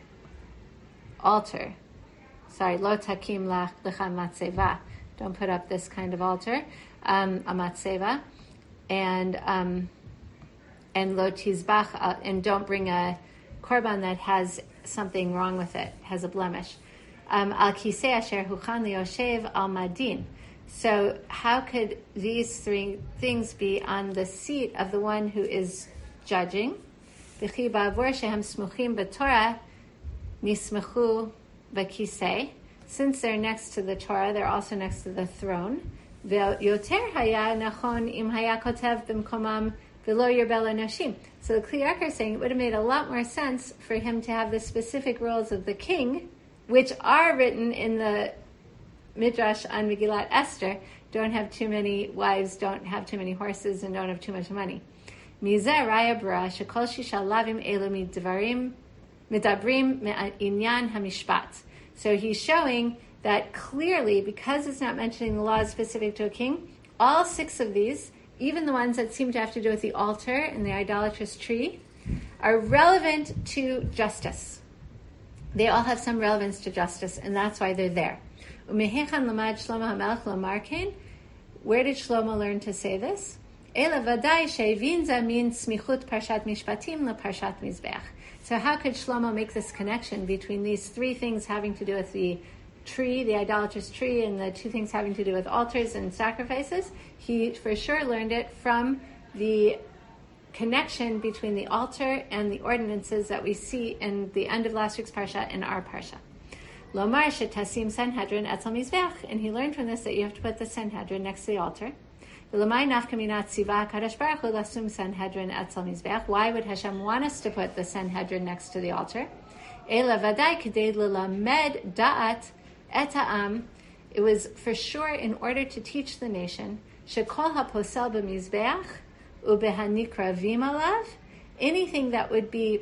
altar. Sorry, lo takim lecha matzeva. Don't put up this kind of altar, um, a matzeva, and um, and lo tizbach, uh, and don't bring a korban that has something wrong with it, has a blemish. Al kisei asher huchan liyoshev al madin. So how could these three things be on the seat of the one who is judging? Since they're next to the Torah, they're also next to the throne. So the Kli Yakar is saying it would have made a lot more sense for him to have the specific roles of the king, which are written in the Midrash on Megillat Esther. Don't have too many wives, don't have too many horses, and don't have too much money. Mizeh raya bra shekol shisha lavim elu midvarim midabrim me'inyan hamishpat. So he's showing that clearly, because it's not mentioning the laws specific to a king, all six of these, even the ones that seem to have to do with the altar and the idolatrous tree, are relevant to justice. They all have some relevance to justice, and that's why they're there. Where did Shlomo learn to say this? So how could Shlomo make this connection between these three things having to do with the tree, the idolatrous tree, and the two things having to do with altars and sacrifices? He for sure learned it from the connection between the altar and the ordinances that we see in the end of last week's parsha and our parsha. Lomar shetasim Sanhedrin etzel mizbeach, and he learned from this that you have to put the Sanhedrin next to the altar. Why would Hashem want us to put the Sanhedrin next to the altar? It was for sure in order to teach the nation anything that would be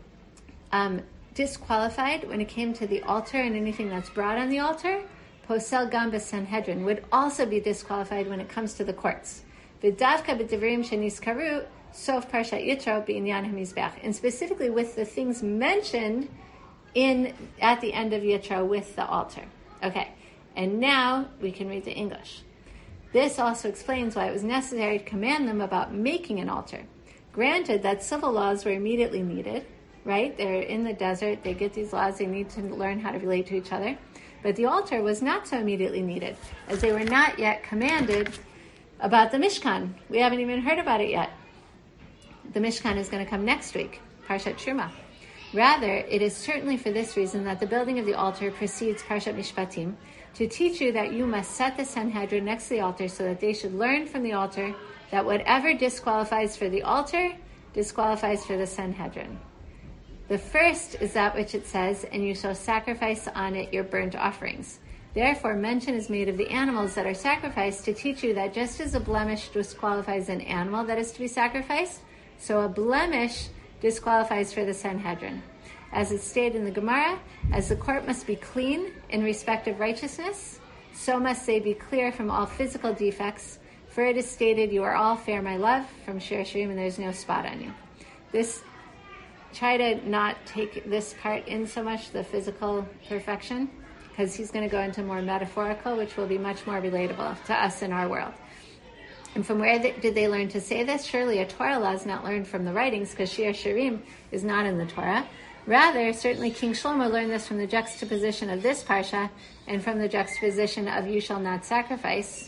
um, disqualified when it came to the altar, and anything that's brought on the altar, posel gam Sanhedrin, would also be disqualified when it comes to the courts. V'davka b'divrim sheniskaru sof parshat Yitro b'inyan hamizbeach, and specifically with the things mentioned in at the end of Yitro with the altar. Okay, and now we can read the English. This also explains why it was necessary to command them about making an altar. Granted that civil laws were immediately needed, right? They're in the desert, they get these laws, they need to learn how to relate to each other. But the altar was not so immediately needed, as they were not yet commanded about the Mishkan. We haven't even heard about it yet. The Mishkan is going to come next week, Parshat Truma. Rather, it is certainly for this reason that the building of the altar precedes Parshat Mishpatim, to teach you that you must set the Sanhedrin next to the altar so that they should learn from the altar that whatever disqualifies for the altar, disqualifies for the Sanhedrin. The first is that which it says, and you shall sacrifice on it your burnt offerings. Therefore, mention is made of the animals that are sacrificed to teach you that just as a blemish disqualifies an animal that is to be sacrificed, so a blemish disqualifies for the Sanhedrin. As it's stated in the Gemara, as the court must be clean in respect of righteousness, so must they be clear from all physical defects, for it is stated, you are all fair, my love, from Shir Shirim, and there's no spot on you. This Try to not take this part in so much, the physical perfection, because he's going to go into more metaphorical, which will be much more relatable to us in our world. And from where did they learn to say this? Surely a Torah law is not learned from the writings, because Shir Shirim is not in the Torah. Rather, certainly King Shlomo learned this from the juxtaposition of this parsha and from the juxtaposition of you shall not sacrifice.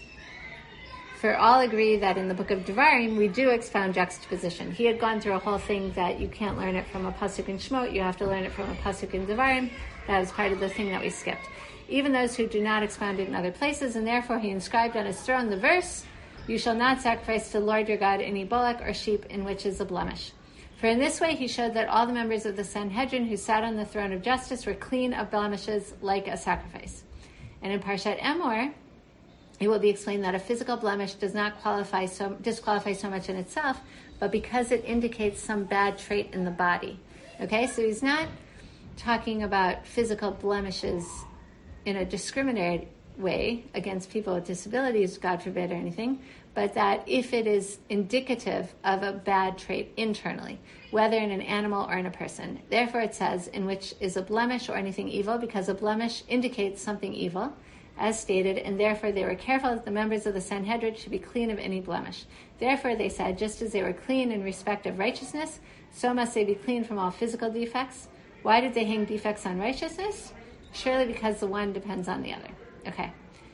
For all agree that in the book of Devarim, we do expound juxtaposition. He had gone through a whole thing that you can't learn it from a pasuk in Shemot, you have to learn it from a pasuk in Devarim. That was part of the thing that we skipped. Even those who do not expound it in other places, and therefore he inscribed on his throne the verse, you shall not sacrifice to the Lord your God any bullock or sheep in which is a blemish. For in this way he showed that all the members of the Sanhedrin who sat on the throne of justice were clean of blemishes like a sacrifice. And in Parshat Emor, it will be explained that a physical blemish does not qualify so, disqualify so much in itself, but because it indicates some bad trait in the body. Okay, so he's not talking about physical blemishes in a discriminatory way against people with disabilities, God forbid, or anything, but that if it is indicative of a bad trait internally, whether in an animal or in a person. Therefore it says, in which is a blemish or anything evil, because a blemish indicates something evil, as stated, and therefore they were careful that the members of the Sanhedrin should be clean of any blemish. Therefore they said, just as they were clean in respect of righteousness, so must they be clean from all physical defects. Why did they hang defects on righteousness? Surely because the one depends on the other. Okay.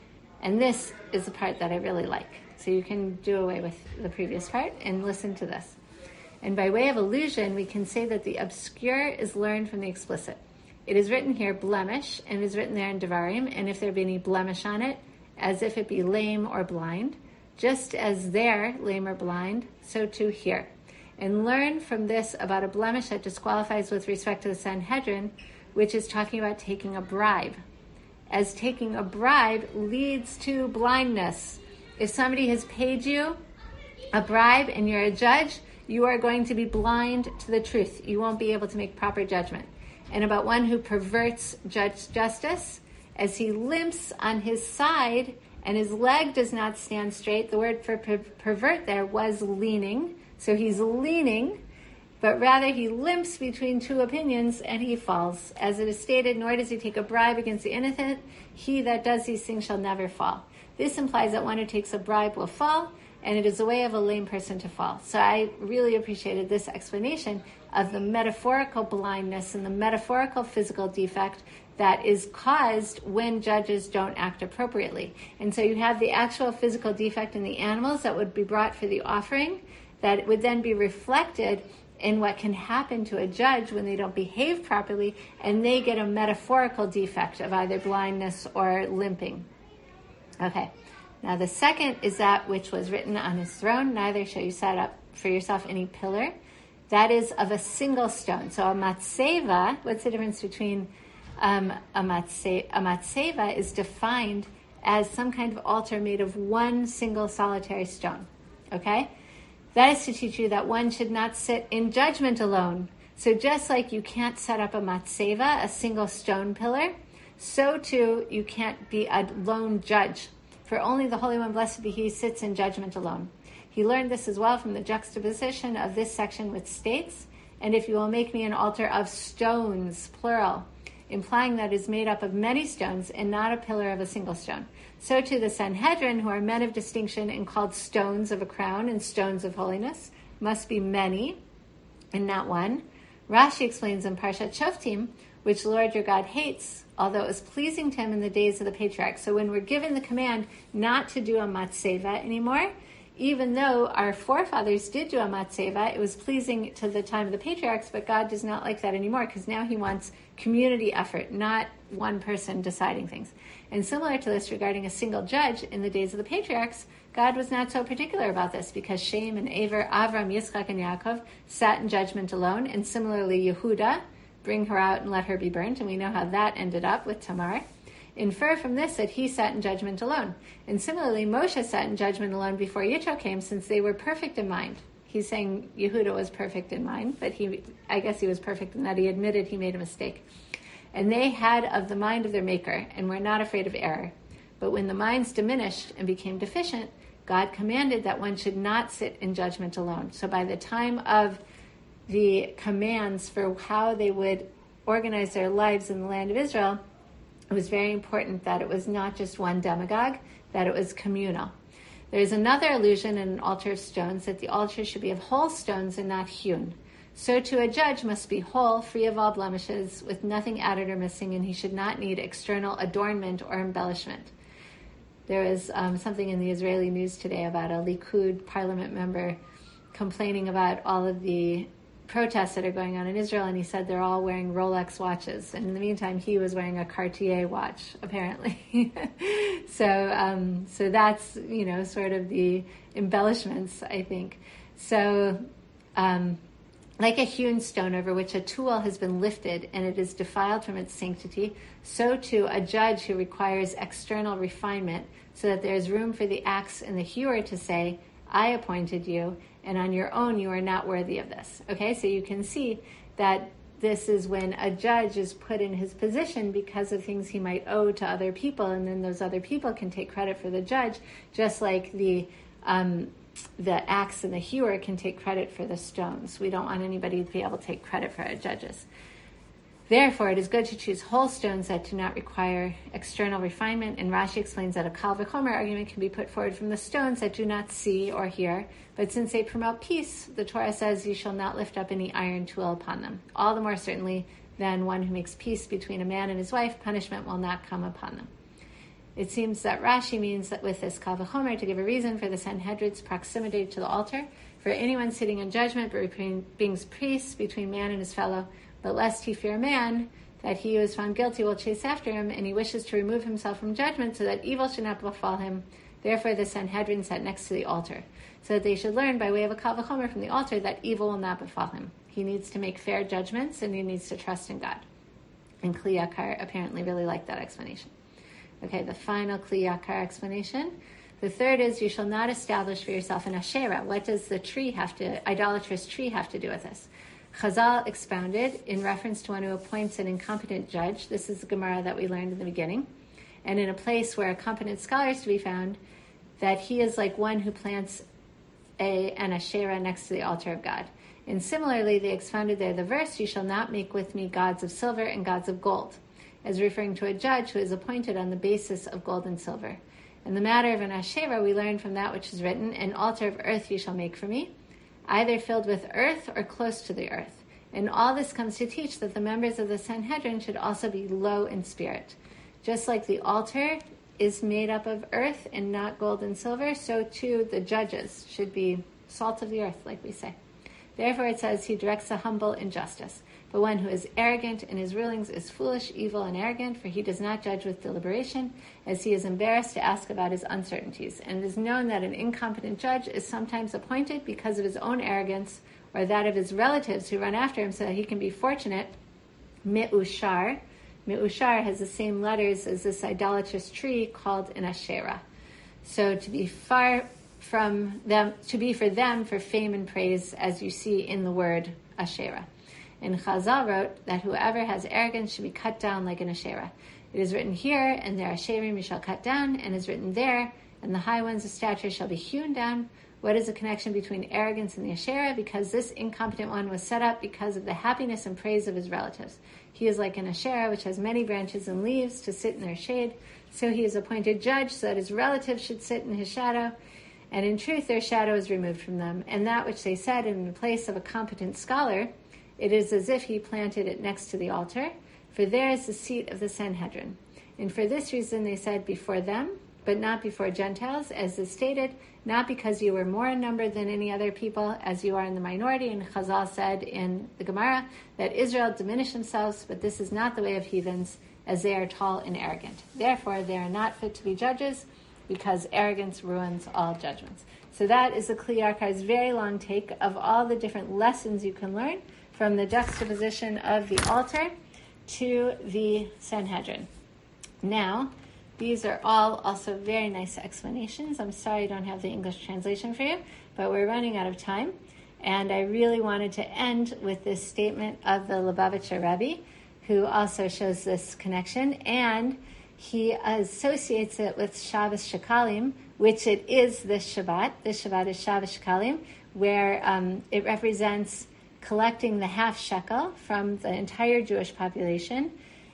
And this is the part that I really like. So you can do away with the previous part and listen to this. And by way of allusion, we can say that the obscure is learned from the explicit. It is written here, blemish, and it is written there in Devarim, and if there be any blemish on it, as if it be lame or blind, just as there, lame or blind, so too here. And learn from this about a blemish that disqualifies with respect to the Sanhedrin, which is talking about taking a bribe. As taking a bribe leads to blindness. If somebody has paid you a bribe and you're a judge, you are going to be blind to the truth. You won't be able to make proper judgment. And about one who perverts judge justice, as he limps on his side and his leg does not stand straight. The word for per- pervert there was leaning. So he's leaning, but rather he limps between two opinions and he falls. As it is stated, nor does he take a bribe against the innocent. He that does these things shall never fall. This implies that one who takes a bribe will fall, and it is a way of a lame person to fall. So I really appreciated this explanation of the metaphorical blindness and the metaphorical physical defect that is caused when judges don't act appropriately. And so you have the actual physical defect in the animals that would be brought for the offering, that would then be reflected in what can happen to a judge when they don't behave properly, and they get a metaphorical defect of either blindness or limping. Okay. Now the second is that which was written on his throne, neither shall you set up for yourself any pillar. That is of a single stone. So a matseva, what's the difference between um, a, matse, a matseva is defined as some kind of altar made of one single solitary stone. Okay? That is to teach you that one should not sit in judgment alone. So just like you can't set up a matseva, a single stone pillar, so too you can't be a lone judge. For only the Holy One, blessed be He, sits in judgment alone. He learned this as well from the juxtaposition of this section which states, and if you will make me an altar of stones, plural, implying that it is made up of many stones and not a pillar of a single stone. So too the Sanhedrin, who are men of distinction and called stones of a crown and stones of holiness, must be many and not one. Rashi explains in Parshat Shoftim, which the Lord your God hates, although it was pleasing to him in the days of the patriarchs. So when we're given the command not to do a matseva anymore, even though our forefathers did do a matseva, it was pleasing to the time of the patriarchs, but God does not like that anymore, because now he wants community effort, not one person deciding things. And similar to this regarding a single judge in the days of the patriarchs, God was not so particular about this, because Shem and Aver, Avram, Yitzchak, and Yaakov sat in judgment alone, and similarly Yehuda, bring her out and let her be burnt, and we know how that ended up with Tamar. Infer from this that he sat in judgment alone. And similarly, Moshe sat in judgment alone before Yitro came, since they were perfect in mind. He's saying Yehuda was perfect in mind, but he, I guess he was perfect in that he admitted he made a mistake. And they had of the mind of their maker, and were not afraid of error. But when the minds diminished and became deficient, God commanded that one should not sit in judgment alone. So by the time of the commands for how they would organize their lives in the land of Israel, it was very important that it was not just one demagogue, that it was communal. There is another allusion in an altar of stones, that the altar should be of whole stones and not hewn. So too a judge must be whole, free of all blemishes, with nothing added or missing, and he should not need external adornment or embellishment. There was um, something in the Israeli news today about a Likud parliament member complaining about all of the protests that are going on in Israel, and he said they're all wearing Rolex watches, and in the meantime he was wearing a Cartier watch, apparently. so um, so that's, you know, sort of the embellishments, I think. So um, like a hewn stone over which a tool has been lifted and it is defiled from its sanctity, so too a judge who requires external refinement, so that there is room for the axe and the hewer to say, I appointed you, and on your own you are not worthy of this. Okay, so you can see that this is when a judge is put in his position because of things he might owe to other people, and then those other people can take credit for the judge, just like the um, the axe and the hewer can take credit for the stones. We don't want anybody to be able to take credit for our judges. Therefore, it is good to choose whole stones that do not require external refinement, and Rashi explains that a Kal V'chomer argument can be put forward from the stones that do not see or hear, but since they promote peace, the Torah says, you shall not lift up any iron tool upon them. All the more certainly than one who makes peace between a man and his wife, punishment will not come upon them. It seems that Rashi means that with this Kal V'chomer to give a reason for the Sanhedrin's proximity to the altar, for anyone sitting in judgment between being priests between man and his fellow, but lest he fear man, that he who is found guilty will chase after him, and he wishes to remove himself from judgment so that evil should not befall him. Therefore the Sanhedrin sat next to the altar, so that they should learn by way of a Kal V'chomer from the altar that evil will not befall him. He needs to make fair judgments, and he needs to trust in God. And Kli Yakar apparently really liked that explanation. Okay, the final Kli Yakar explanation. The third is, you shall not establish for yourself an Asherah. What does the tree have to, idolatrous tree have to do with this? Chazal expounded in reference to one who appoints an incompetent judge. This is the Gemara that we learned in the beginning. And in a place where a competent scholar is to be found, that he is like one who plants a, an Asherah next to the altar of God. And similarly, they expounded there the verse, you shall not make with me gods of silver and gods of gold, as referring to a judge who is appointed on the basis of gold and silver. In the matter of an Asherah, we learn from that which is written, an altar of earth you shall make for me, either filled with earth or close to the earth. And all this comes to teach that the members of the Sanhedrin should also be low in spirit. Just like the altar is made up of earth and not gold and silver, so too the judges should be salt of the earth, like we say. Therefore it says, he directs the humble in justice. But one who is arrogant in his rulings is foolish, evil, and arrogant, for he does not judge with deliberation, as he is embarrassed to ask about his uncertainties. And it is known that an incompetent judge is sometimes appointed because of his own arrogance, or that of his relatives who run after him so that he can be fortunate. Me'ushar. Me'ushar has the same letters as this idolatrous tree called an Asherah. So to be far from them, to be for them for fame and praise, as you see in the word Asherah. And Chazal wrote that whoever has arrogance should be cut down like an Asherah. It is written here, and their Asherim you shall cut down, and is written there, and the high ones of stature shall be hewn down. What is the connection between arrogance and the Asherah? Because this incompetent one was set up because of the happiness and praise of his relatives. He is like an Asherah, which has many branches and leaves to sit in their shade. So he is appointed judge so that his relatives should sit in his shadow. And in truth, their shadow is removed from them. And that which they said in the place of a competent scholar, it is as if he planted it next to the altar, for there is the seat of the Sanhedrin. And for this reason they said before them, but not before Gentiles, as is stated, not because you were more in number than any other people, as you are in the minority. And Chazal said in the Gemara that Israel diminished themselves, but this is not the way of heathens, as they are tall and arrogant. Therefore they are not fit to be judges, because arrogance ruins all judgments. So that is the Kli Yakar's very long take of all the different lessons you can learn from the juxtaposition of the altar to the Sanhedrin. Now, these are all also very nice explanations. I'm sorry I don't have the English translation for you, but we're running out of time. And I really wanted to end with this statement of the Lubavitcher Rebbe, who also shows this connection. And he associates it with Shabbos Shekalim, which it is this Shabbat. This Shabbat is Shabbos Shekalim, where um, it represents collecting the half shekel from the entire Jewish population.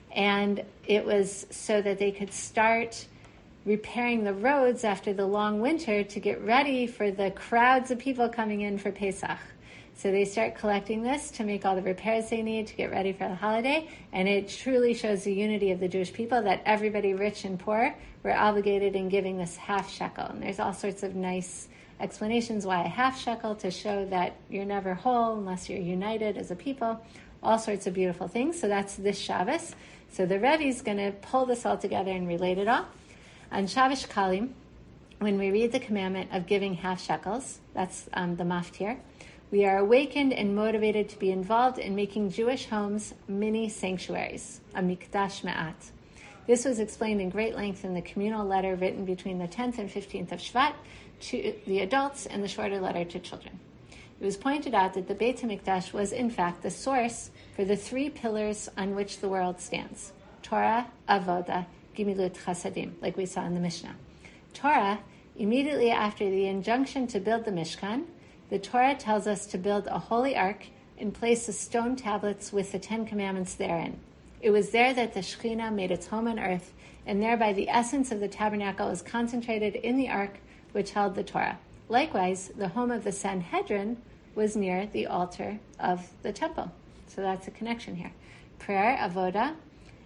And it was so that they could start repairing the roads after the long winter to get ready for the crowds of people coming in for Pesach. So they start collecting this to make all the repairs they need to get ready for the holiday. And it truly shows the unity of the Jewish people that everybody, rich and poor, were obligated in giving this half shekel. And there's all sorts of nice explanations why a half shekel, to show that you're never whole unless you're united as a people. All sorts of beautiful things. So that's this Shabbos. So the Rebbe is going to pull this all together and relate it all. On Shabbos Shekalim, when we read the commandment of giving half shekels, that's um, the maftir, we are awakened and motivated to be involved in making Jewish homes mini sanctuaries, a mikdash me'at. This was explained in great length in the communal letter written between the tenth and fifteenth of Shvat to the adults and the shorter letter to children. It was pointed out that the Beit HaMikdash was in fact the source for the three pillars on which the world stands: Torah, Avodah, Gimilut Chasadim, like we saw in the Mishnah. Torah, immediately after the injunction to build the Mishkan, the Torah tells us to build a holy ark and place the stone tablets with the Ten Commandments therein. It was there that the Shekhinah made its home on earth, and thereby the essence of the tabernacle was concentrated in the ark which held the Torah. Likewise, the home of the Sanhedrin was near the altar of the temple. So that's a connection here. Prayer, avodah,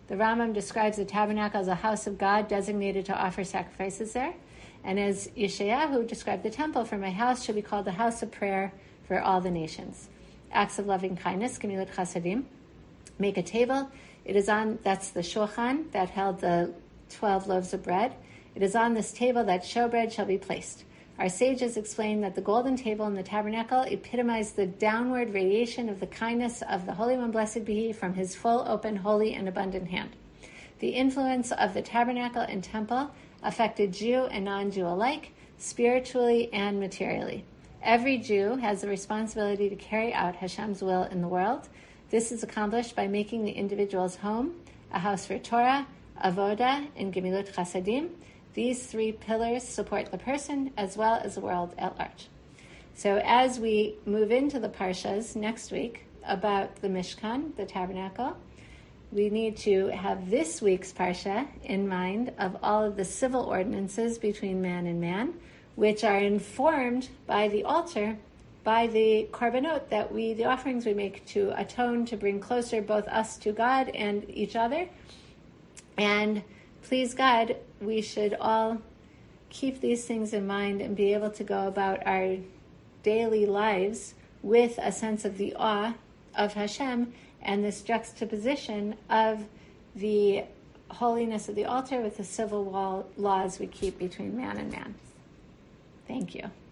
The Rambam describes the tabernacle as a house of God designated to offer sacrifices there. And as Yeshayahu described the temple, for my house shall be called the house of prayer for all the nations. Acts of loving kindness, Gemilut Chasadim. Make a table. It is on, that's the shulchan that held the twelve loaves of bread. It is on this table that showbread shall be placed. Our sages explain that the golden table in the tabernacle epitomized the downward radiation of the kindness of the Holy One, blessed be He, from His full, open, holy, and abundant hand. The influence of the tabernacle and temple affected Jew and non-Jew alike, spiritually and materially. Every Jew has the responsibility to carry out Hashem's will in the world. This is accomplished by making the individual's home a house for Torah, Avodah, and Gemilut Chasadim. These three pillars support the person as well as the world at large. So as we move into the Parshas next week about the Mishkan, the tabernacle, we need to have this week's Parsha in mind of all of the civil ordinances between man and man, which are informed by the altar, by the korbanot that we, the offerings we make to atone, to bring closer both us to God and each other. And please God, we should all keep these things in mind and be able to go about our daily lives with a sense of the awe of Hashem and this juxtaposition of the holiness of the altar with the civil laws we keep between man and man. Thank you.